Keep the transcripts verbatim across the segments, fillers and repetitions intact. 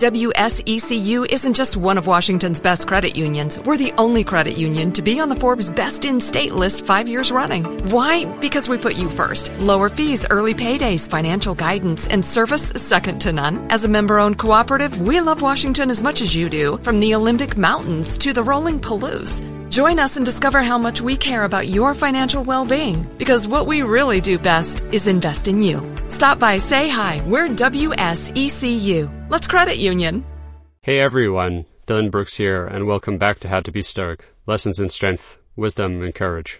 W S E C U isn't just one of Washington's best credit unions. We're the only credit union to be on the Forbes Best in State list five years running. Why? Because we put you first. Lower fees, early paydays, financial guidance, and service second to none. As a member-owned cooperative, we love Washington as much as you do, from the Olympic Mountains to the rolling Palouse. Join us and discover how much we care about your financial well-being, because what we really do best is invest in you. Stop by, say hi. We're W S E C U. Let's credit union. Hey everyone, Dylan Brooks here, and welcome back to How to Be Stoic, lessons in strength, wisdom, and courage.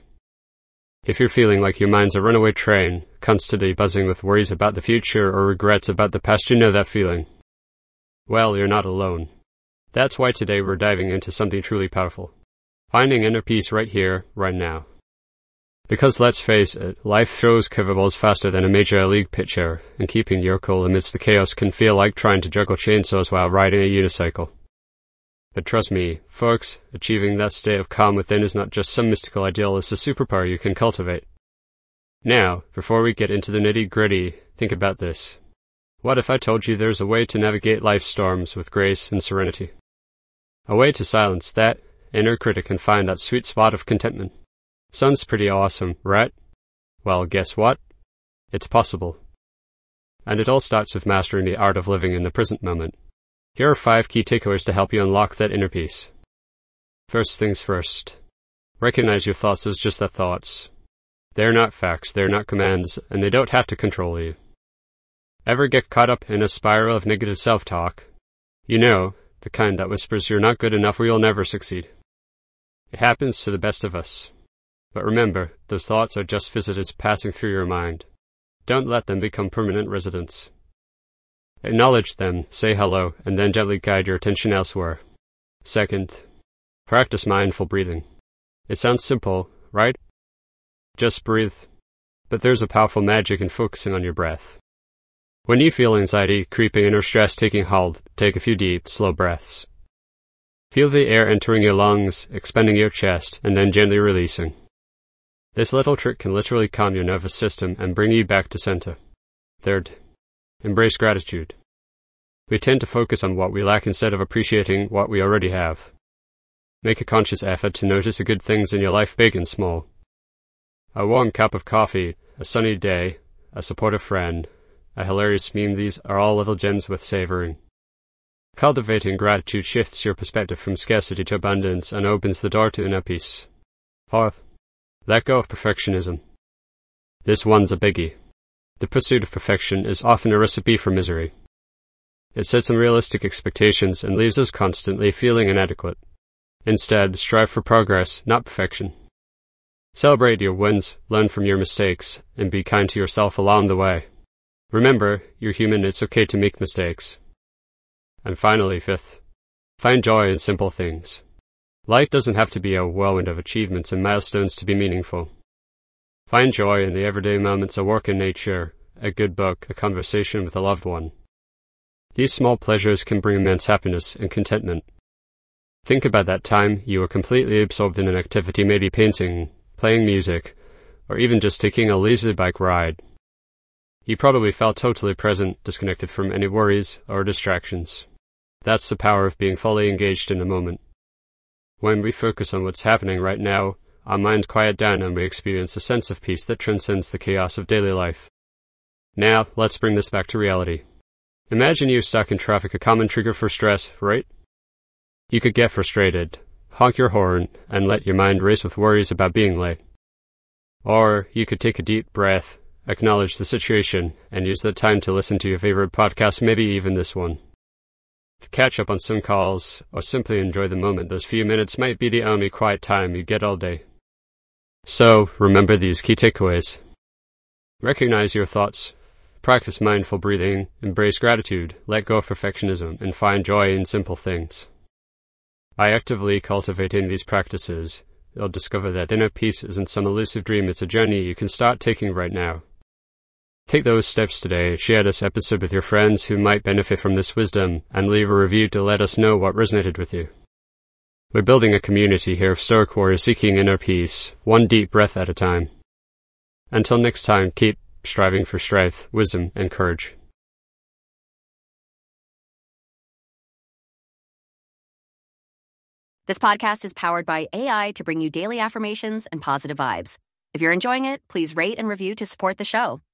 If you're feeling like your mind's a runaway train, constantly buzzing with worries about the future or regrets about the past, you know that feeling. Well, you're not alone. That's why today we're diving into something truly powerful. Finding inner peace right here, right now. Because let's face it, life throws curveballs faster than a major league pitcher, and keeping your cool amidst the chaos can feel like trying to juggle chainsaws while riding a unicycle. But trust me, folks, achieving that state of calm within is not just some mystical ideal, it's a superpower you can cultivate. Now, before we get into the nitty-gritty, think about this. What if I told you there's a way to navigate life's storms with grace and serenity? A way to silence that inner critic and find that sweet spot of contentment. Sounds pretty awesome, right? Well, guess what? It's possible. And it all starts with mastering the art of living in the present moment. Here are five key takeaways to help you unlock that inner peace. First things first. Recognize your thoughts as just that, thoughts. They're not facts, they're not commands, and they don't have to control you. Ever get caught up in a spiral of negative self-talk? You know, the kind that whispers you're not good enough or you'll never succeed. It happens to the best of us. But remember, those thoughts are just visitors passing through your mind. Don't let them become permanent residents. Acknowledge them, say hello, and then gently guide your attention elsewhere. Second, practice mindful breathing. It sounds simple, right? Just breathe. But there's a powerful magic in focusing on your breath. When you feel anxiety creeping in or stress taking hold, take a few deep, slow breaths. Feel the air entering your lungs, expanding your chest, and then gently releasing. This little trick can literally calm your nervous system and bring you back to center. Third, embrace gratitude. We tend to focus on what we lack instead of appreciating what we already have. Make a conscious effort to notice the good things in your life, big and small. A warm cup of coffee, a sunny day, a supportive friend, a hilarious meme, these are all little gems worth savoring. Cultivating gratitude shifts your perspective from scarcity to abundance and opens the door to inner peace. Fourth, let go of perfectionism. This one's a biggie. The pursuit of perfection is often a recipe for misery. It sets unrealistic expectations and leaves us constantly feeling inadequate. Instead, strive for progress, not perfection. Celebrate your wins, learn from your mistakes, and be kind to yourself along the way. Remember, you're human, it's okay to make mistakes. And finally, fifth, find joy in simple things. Life doesn't have to be a whirlwind of achievements and milestones to be meaningful. Find joy in the everyday moments, a walk in nature, a good book, a conversation with a loved one. These small pleasures can bring immense happiness and contentment. Think about that time you were completely absorbed in an activity, maybe painting, playing music, or even just taking a leisurely bike ride. You probably felt totally present, disconnected from any worries or distractions. That's the power of being fully engaged in the moment. When we focus on what's happening right now, our minds quiet down and we experience a sense of peace that transcends the chaos of daily life. Now, let's bring this back to reality. Imagine you're stuck in traffic, a common trigger for stress, right? You could get frustrated, honk your horn, and let your mind race with worries about being late. Or you could take a deep breath, acknowledge the situation, and use that time to listen to your favorite podcast, maybe even this one. To catch up on some calls, or simply enjoy the moment, those few minutes might be the only quiet time you get all day. So, remember these key takeaways. Recognize your thoughts, practice mindful breathing, embrace gratitude, let go of perfectionism, and find joy in simple things. By actively cultivating these practices, you'll discover that inner peace isn't some elusive dream, it's a journey you can start taking right now. Take those steps today, share this episode with your friends who might benefit from this wisdom, and leave a review to let us know what resonated with you. We're building a community here of Stoic warriors seeking inner peace, one deep breath at a time. Until next time, keep striving for strength, wisdom, and courage. This podcast is powered by A I to bring you daily affirmations and positive vibes. If you're enjoying it, please rate and review to support the show.